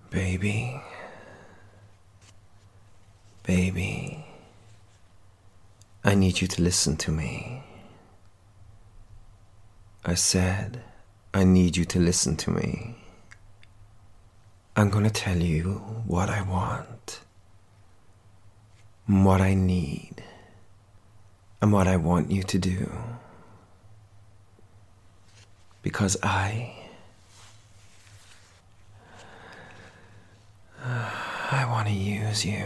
Baby, baby, I need you to listen to me. I said, I need you to listen to me. I'm gonna tell you what I want, what I need, and what I want you to do. Because I want to use you.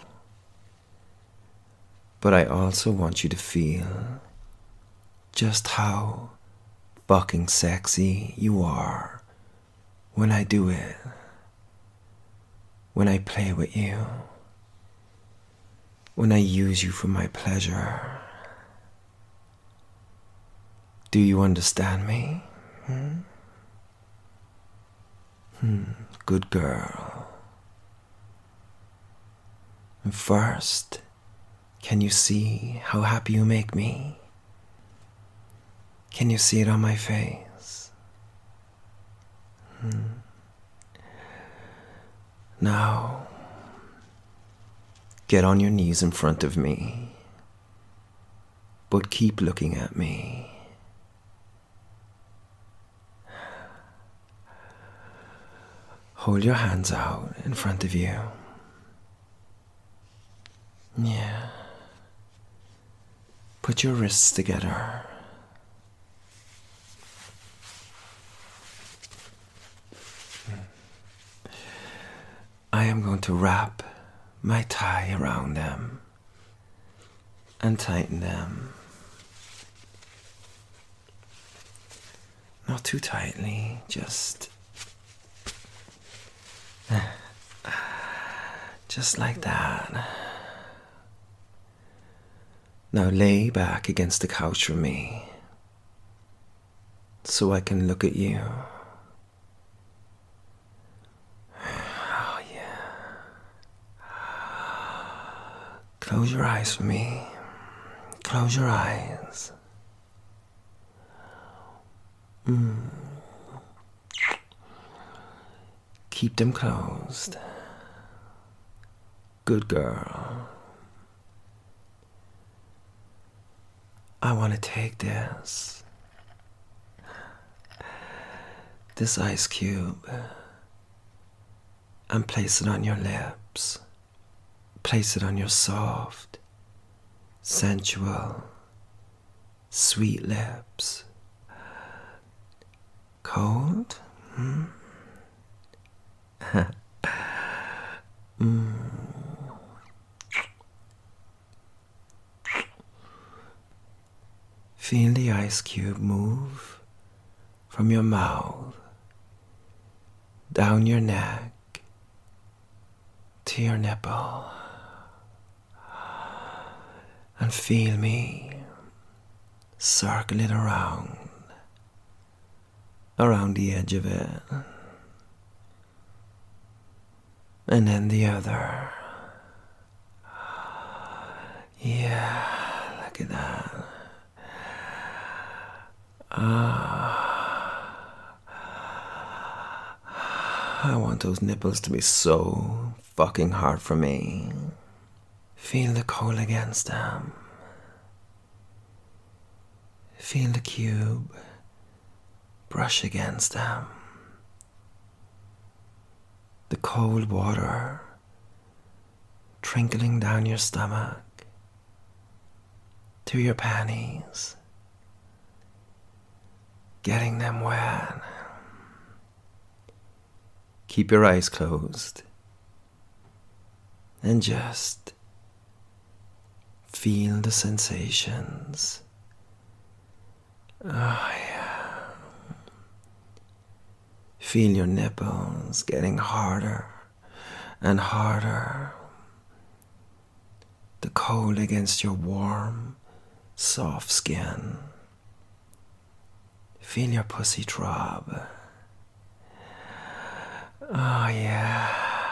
But I also want you to feel just how fucking sexy you are when I do it. When I play with you. When I use you for my pleasure. Do you understand me? Good girl. And first, can you see how happy you make me? Can you see it on my face? Now, get on your knees in front of me, but keep looking at me. Hold your hands out in front of you. Yeah. Put your wrists together. I am going to wrap my tie around them and tighten them. Not too tightly, just like that. Now lay back against the couch for me so I can look at you. Oh yeah. Close your eyes for me. Close your eyes. Keep them closed. Good girl. I want to take this ice cube and place it on your lips. Place it on your soft, sensual, sweet lips. Cold? Feel the ice cube move from your mouth, down your neck, to your nipple. And feel me circle it around the edge of it. And then the other. Yeah, look at that. I want those nipples to be so fucking hard for me. Feel the coal against them. Feel the cube brush against them. The cold water trickling down your stomach to your panties, getting them wet. Keep your eyes closed and just feel the sensations. Oh yeah. Feel your nipples getting harder and harder. The cold against your warm, soft skin. Feel your pussy throb. Oh yeah.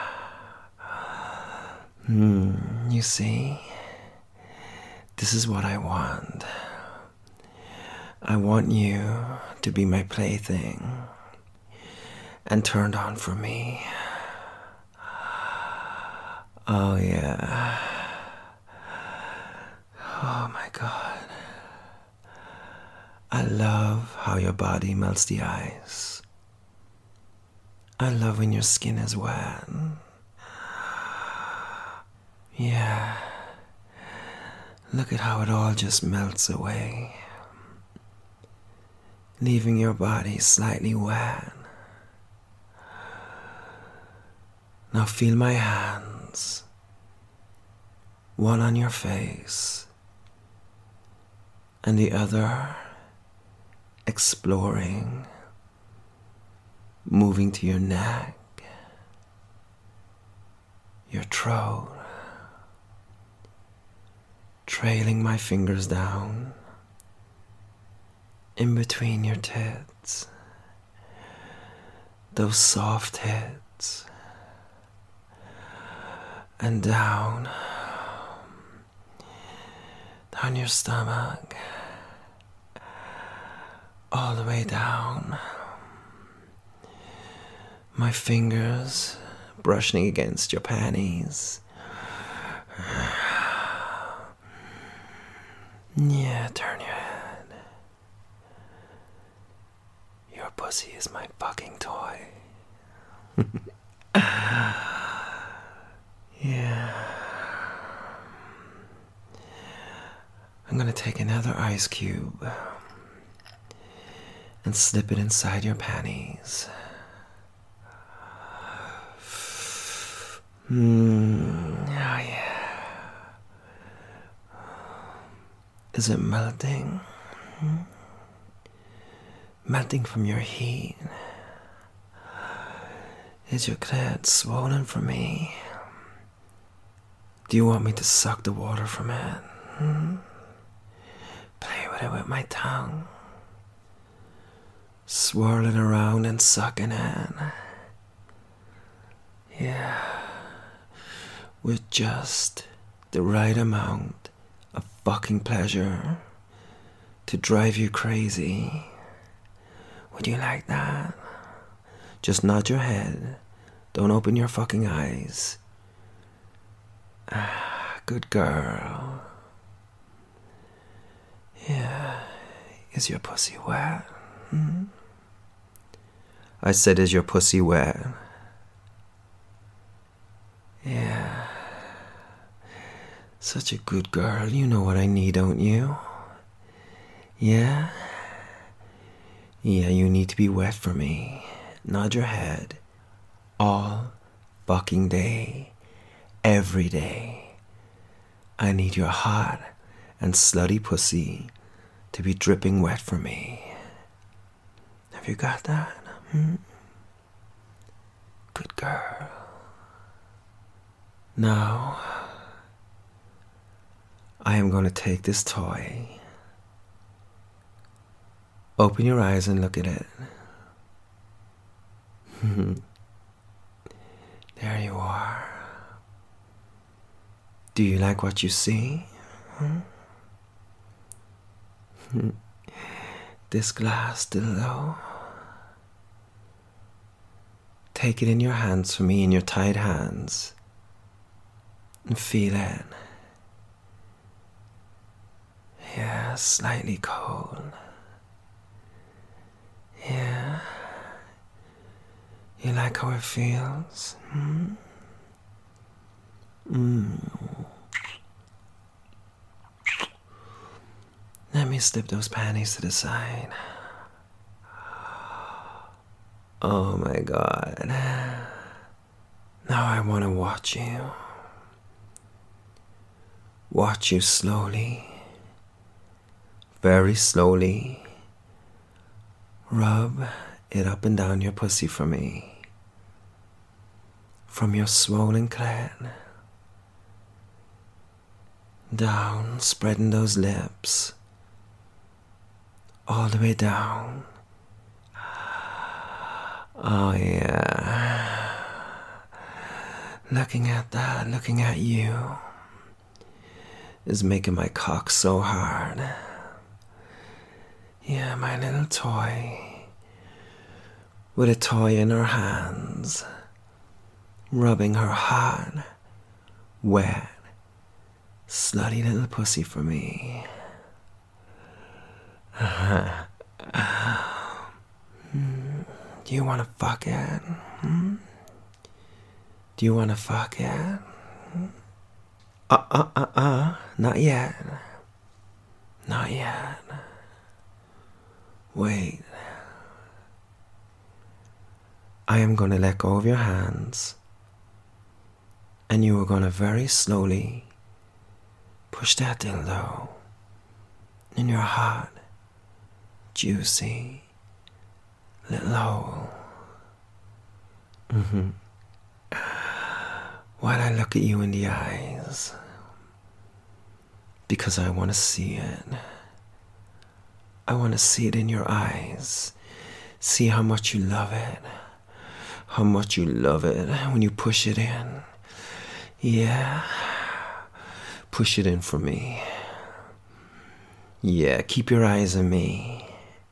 You see, this is what I want. I want you to be my plaything and turned on for me. Oh, yeah. Oh, my God. I love how your body melts the ice. I love when your skin is wet. Yeah. Look at how it all just melts away, leaving your body slightly wet. Now feel my hands, one on your face, and the other exploring, moving to your neck, your throat, trailing my fingers down in between your tits, those soft tits, and down your stomach, all the way down, my fingers brushing against your panties. Yeah, turn your head. Your pussy is my fucking toy. Yeah. I'm gonna take another ice cube and slip it inside your panties. Oh yeah. Is it melting? Melting from your heat? Is your clit swollen for me? Do you want me to suck the water from it? Play with it with my tongue. Swirl it around and suck it in. Yeah. With just the right amount of fucking pleasure to drive you crazy. Would you like that? Just nod your head. Don't open your fucking eyes. Good girl. Yeah. Is your pussy wet? I said, is your pussy wet? Yeah. Such a good girl. You know what I need, don't you? Yeah? Yeah, you need to be wet for me. Nod your head. All fucking day. Every day. I need your hot and slutty pussy to be dripping wet for me. Have you got that? Good girl. Now, I am going to take this toy. Open your eyes and look at it. There you are. Do you like what you see? This glass dildo. Take it in your hands for me, in your tight hands, and feel it. Yeah, slightly cold. Yeah. You like how it feels? Let me slip those panties to the side. Oh my God. Now I want to watch you. Watch you slowly, very slowly, rub it up and down your pussy for me. From your swollen clit, down, spreading those lips, all the way down. Oh yeah. Looking at that, looking at you, is making my cock so hard. Yeah, my little toy, with a toy in her hands, rubbing her hot, wet, slutty little pussy for me. Do you wanna fuck it? Do you wanna fuck it? Not yet. Not yet. Wait. I am gonna let go of your hands, and you are gonna very slowly push that dildo in your hot, juicy little hole. While I look at you in the eyes, because I want to see it. I want to see it in your eyes. See how much you love it. How much you love it when you push it in. Yeah. Push it in for me. Yeah, keep your eyes on me.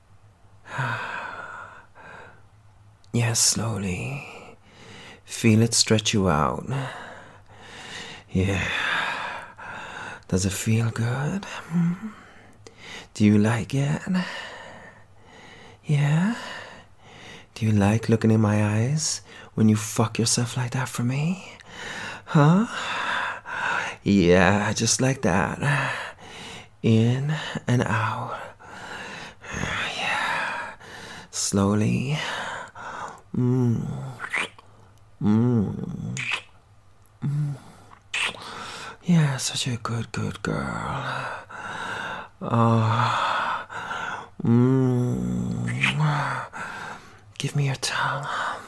Yeah, slowly. Feel it stretch you out. Yeah. Does it feel good? Do you like it? Yeah? Do you like looking in my eyes when you fuck yourself like that for me? Huh? Yeah, just like that. In and out. Yeah. Slowly. Yeah, such a good girl. Give me your tongue.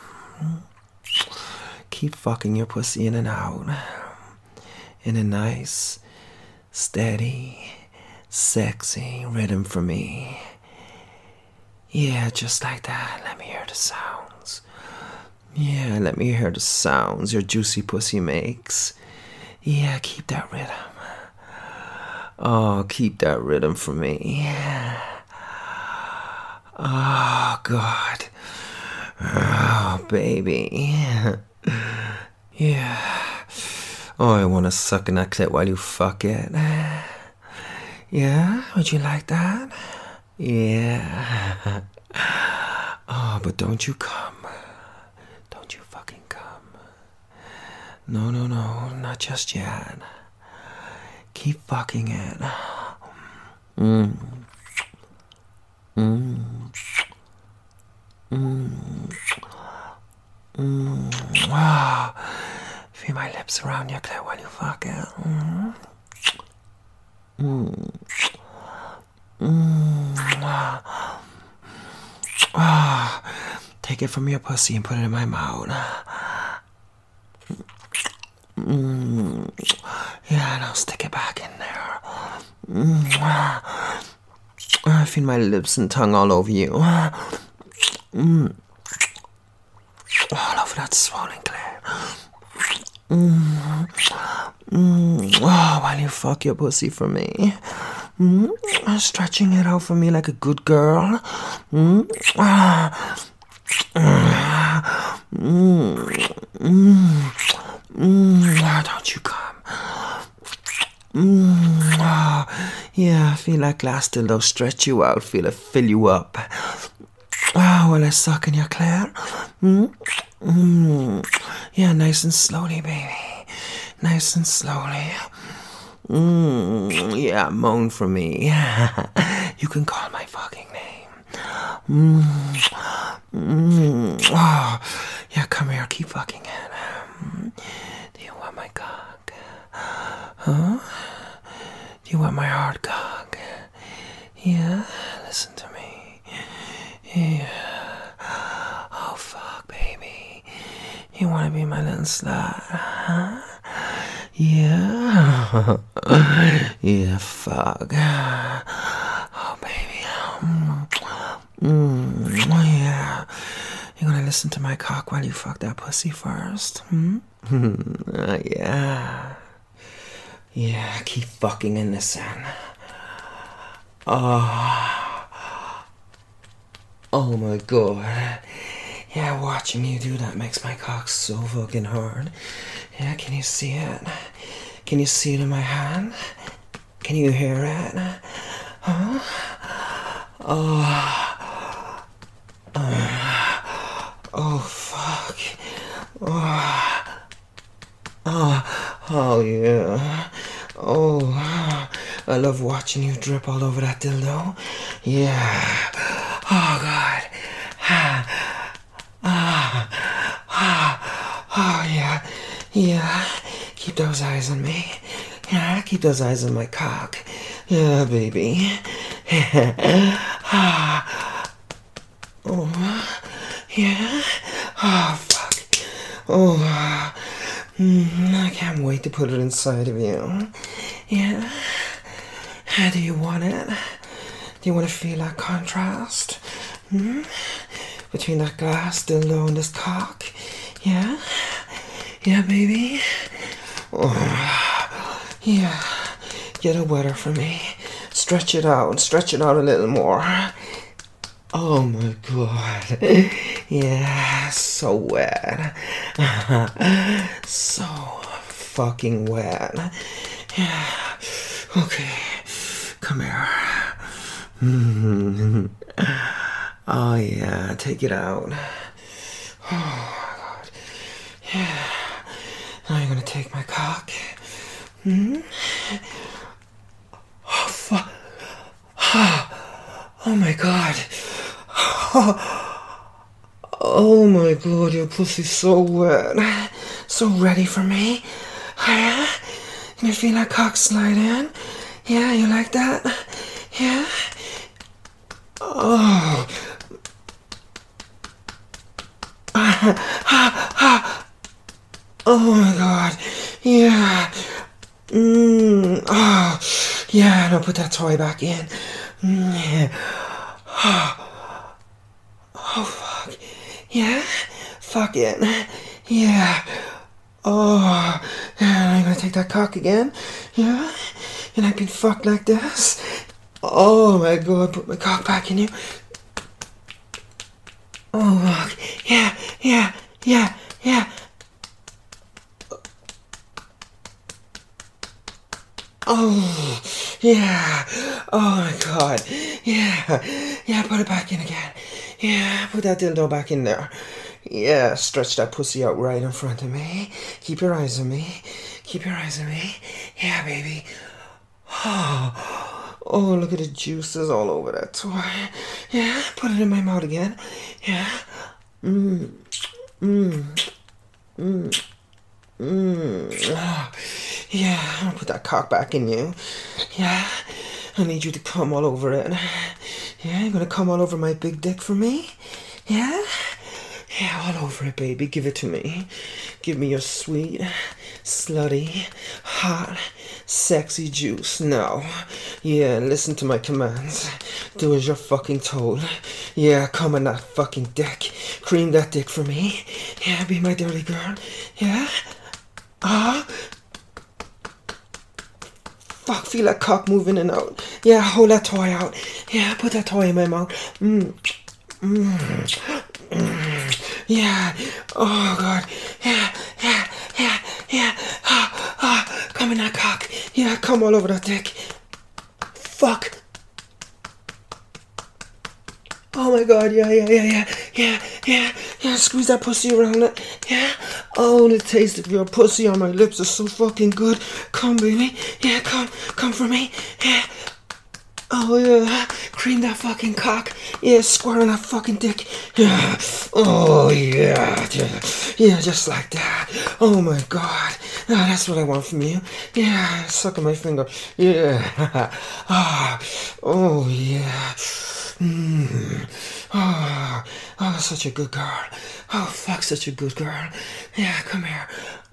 Keep fucking your pussy in and out. In a nice, steady, sexy rhythm for me. Yeah, just like that. Let me hear the sounds. Yeah, let me hear the sounds your juicy pussy makes. Yeah, keep that rhythm. Oh, keep that rhythm for me. Oh, God. Oh, baby. Yeah. Oh, I want to suck in that clit while you fuck it. Yeah? Would you like that? Yeah. Oh, but don't you come. Don't you fucking come. No, not just yet. Keep fucking it. Wow. Feel my lips around your clit while you fuck it. Take it from your pussy and put it in my mouth. Yeah, and I'll stick it back in there. I feel my lips and tongue all over you. All over that swollen clit. Oh, while you fuck your pussy for me. Stretching it out for me like a good girl. Don't you come. Yeah, feel that glass dildo stretch you out, feel it fill you up. While I suck in your clit. Yeah, nice and slowly, baby. Nice and slowly. Yeah, moan for me. You can call my fucking name. Oh, yeah, come here, keep fucking it. Do you want my cock? Huh? Do you want my hard cock? Yeah, listen to me. Yeah. Oh, fuck, baby. You want to be my little slut, huh? Yeah. Yeah, fuck. Oh, baby. Yeah. You gonna listen to my cock while you fuck that pussy first? Yeah. Yeah, keep fucking and listen. Oh my God. Yeah, watching you do that makes my cock so fucking hard. Yeah, can you see it? Can you see it in my hand? Can you hear it? Huh? Oh, fuck. Oh, yeah. Oh, I love watching you drip all over that dildo. Yeah. Oh, God. Oh, yeah. Yeah. Keep those eyes on me. Yeah, keep those eyes on my cock. Yeah, baby. Oh, yeah. Oh, fuck. Oh, I can't wait to put it inside of you. Yeah. Do you want it? Do you want to feel that contrast? Between that glass dildo and this cock? Yeah? Yeah, baby? Oh, yeah. Get it wetter for me. Stretch it out a little more. Oh my god. Yeah, so wet. So fucking wet. Yeah. Okay. Come here. Oh yeah, take it out. Oh my god. Yeah. Now you're gonna take my cock. Oh fuck. Oh my god. Oh my god, your pussy's so wet. So ready for me. Yeah? Can you feel that cock slide in? Yeah, you like that? Yeah? Oh. Oh my god. Yeah. Oh. Yeah, now put that toy back in. Yeah. Oh, fuck. Yeah? Fuck it. Yeah. Oh. Yeah, I'm gonna take that cock again. Yeah? And I've been fucked like this. Oh my god, put my cock back in you. Oh, fuck. Yeah, yeah, yeah, yeah. Oh, yeah. Oh my god. Yeah. Yeah, put it back in again. Yeah, put that dildo back in there. Yeah, stretch that pussy out right in front of me. Keep your eyes on me. Keep your eyes on me. Yeah, baby. Oh, look at the juices all over that toy. Yeah, put it in my mouth again. Yeah. Yeah, I'm gonna put that cock back in you. Yeah, I need you to come all over it. Yeah, you're gonna come all over my big dick for me? Yeah? Yeah, all over it, baby. Give it to me. Give me your sweet, slutty, hot, sexy juice now. Yeah, listen to my commands. Do as you're fucking told. Yeah, come on that fucking dick. Cream that dick for me. Yeah, be my dirty girl. Yeah? Fuck, feel that cock moving in and out. Yeah, hold that toy out. Yeah, put that toy in my mouth. Yeah. Oh, God. Yeah, yeah, yeah, yeah. Come in that cock. Yeah, come all over that dick. Fuck. Oh my god, yeah, squeeze that pussy around it, yeah. Oh, the taste of your pussy on my lips is so fucking good. Come, baby, yeah, come for me, yeah. Oh yeah, cream that fucking cock, yeah, squirt on that fucking dick, yeah. Oh yeah, yeah, just like that. Oh my god, that's what I want from you, yeah. Suck on my finger, yeah. Oh yeah. Oh, such a good girl. Oh, fuck, such a good girl. Yeah, come here.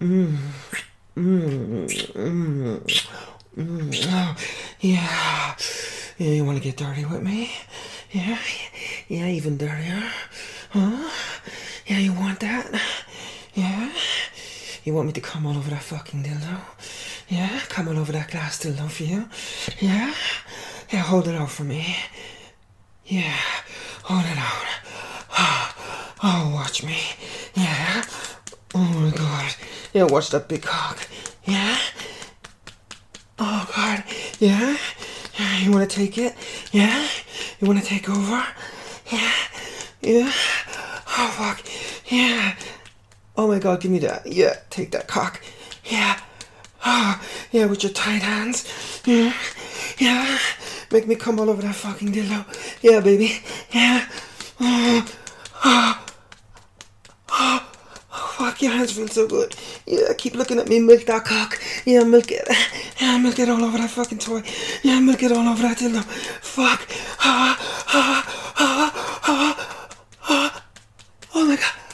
Oh, yeah. Yeah, you want to get dirty with me? Yeah, yeah, even dirtier. Huh? Yeah, you want that? Yeah? You want me to come all over that fucking dildo? Yeah, come all over that glass dildo for you? Yeah? Yeah, hold it out for me. Yeah, hold it out. Oh, watch me. Yeah. Oh my god. Yeah, watch that big cock. Yeah. Oh god. Yeah. Yeah. You wanna take it? Yeah. You wanna take over? Yeah. Yeah. Oh fuck. Yeah. Oh my god, give me that. Yeah, take that cock. Yeah. Oh, yeah, with your tight hands. Yeah. Yeah. Make me come all over that fucking dildo. Yeah, baby. Yeah. Oh. Oh. Oh. Oh, fuck, your hands feel so good. Yeah, keep looking at me, milk that cock. Yeah, milk it. Yeah, milk it all over that fucking toy. Yeah, milk it all over that dildo. Fuck. Ah, ah, ah, ah, ah. Oh my god.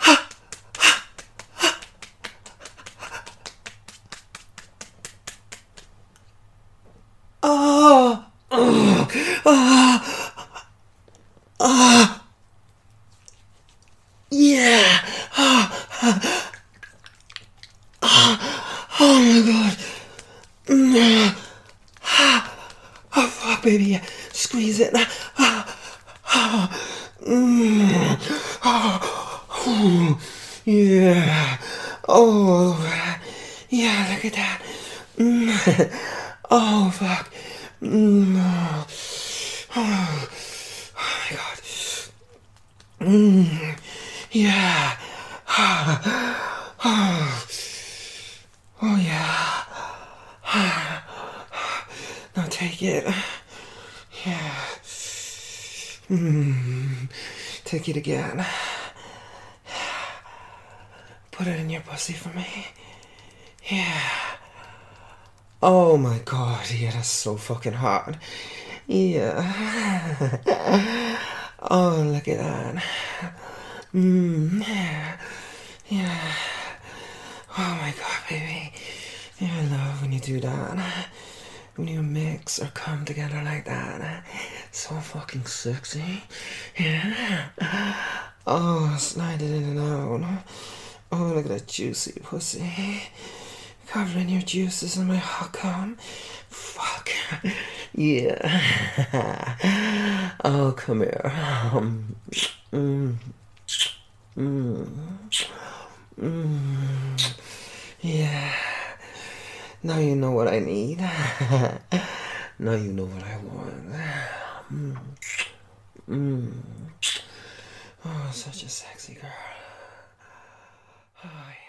Oh. Oh. Oh. Oh. Yeah. Oh. Oh my god. Oh fuck, baby. Yeah. Squeeze it. Yeah. Oh. Yeah, look at that. Oh fuck. Oh. Oh my god. Yeah. Oh yeah. Now take it. Yeah. Take it again. Put it in your pussy for me. Yeah. Oh my god, yeah, that's so fucking hot. Yeah. Oh, look at that. Yeah. Yeah. Oh my god, baby. Yeah, I love when you do that. When you mix or come together like that. So fucking sexy. Yeah. Oh, slide it in and out. Oh, look at that juicy pussy. Covering your juices in my hot cum. Fuck. Yeah. Oh, come here. Yeah. Now you know what I need. Now you know what I want. Oh, such a sexy girl. Oh, yeah.